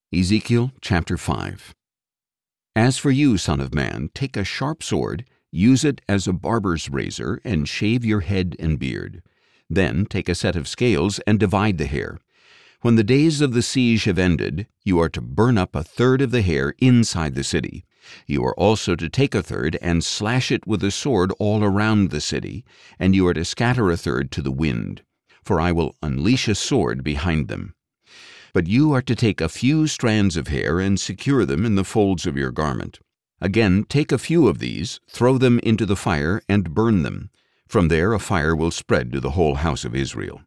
Ezekiel chapter 5. As for you, son of man, take a sharp sword, use it as a barber's razor, and shave your head and beard. Then take a set of scales and divide the hair. When the days of the siege have ended, you are to burn up a third of the hair inside the city. You are also to take a third and slash it with a sword all around the city, and you are to scatter a third to the wind, for I will unleash a sword behind them. But you are to take a few strands of hair and secure them in the folds of your garment. Again, take a few of these, throw them into the fire, and burn them. From there a fire will spread to the whole house of Israel.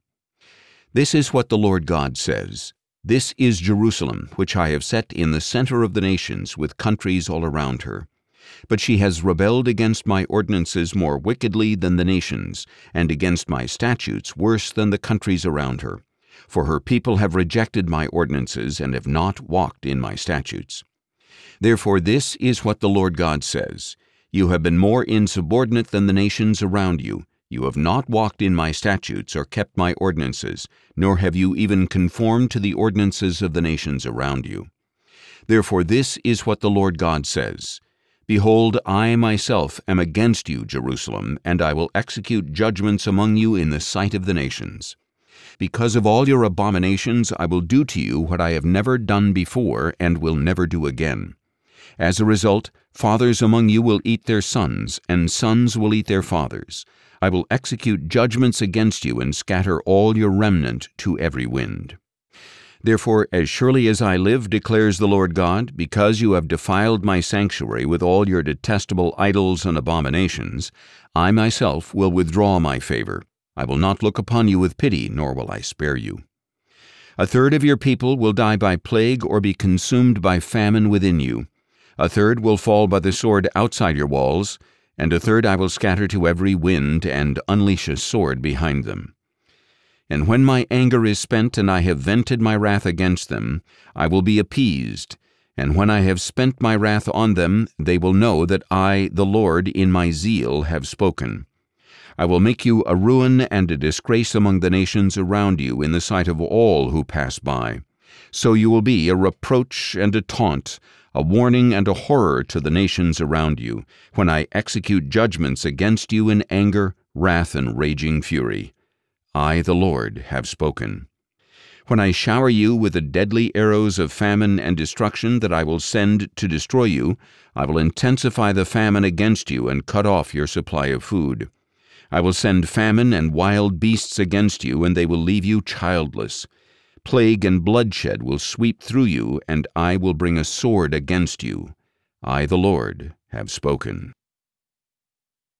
This is what the Lord God says. This is Jerusalem, which I have set in the center of the nations, with countries all around her. But she has rebelled against my ordinances more wickedly than the nations, and against my statutes worse than the countries around her. For her people have rejected my ordinances and have not walked in my statutes. Therefore this is what the Lord God says. You have been more insubordinate than the nations around you. You have not walked in my statutes or kept my ordinances, nor have you even conformed to the ordinances of the nations around you. Therefore this is what the Lord God says. Behold, I myself am against you, Jerusalem, and I will execute judgments among you in the sight of the nations. Because of all your abominations, I will do to you what I have never done before and will never do again. As a result, fathers among you will eat their sons, and sons will eat their fathers. I will execute judgments against you and scatter all your remnant to every wind. Therefore, as surely as I live, declares the Lord God, because you have defiled my sanctuary with all your detestable idols and abominations, I myself will withdraw my favor. I will not look upon you with pity, nor will I spare you. A third of your people will die by plague or be consumed by famine within you. A third will fall by the sword outside your walls, and a third I will scatter to every wind and unleash a sword behind them. And when my anger is spent and I have vented my wrath against them, I will be appeased. And when I have spent my wrath on them, they will know that I, the Lord, in my zeal have spoken. I will make you a ruin and a disgrace among the nations around you in the sight of all who pass by. So you will be a reproach and a taunt, a warning and a horror to the nations around you, when I execute judgments against you in anger, wrath, and raging fury. I, the Lord, have spoken. When I shower you with the deadly arrows of famine and destruction that I will send to destroy you, I will intensify the famine against you and cut off your supply of food. I will send famine and wild beasts against you, and they will leave you childless. Plague and bloodshed will sweep through you, and I will bring a sword against you. I, the Lord, have spoken.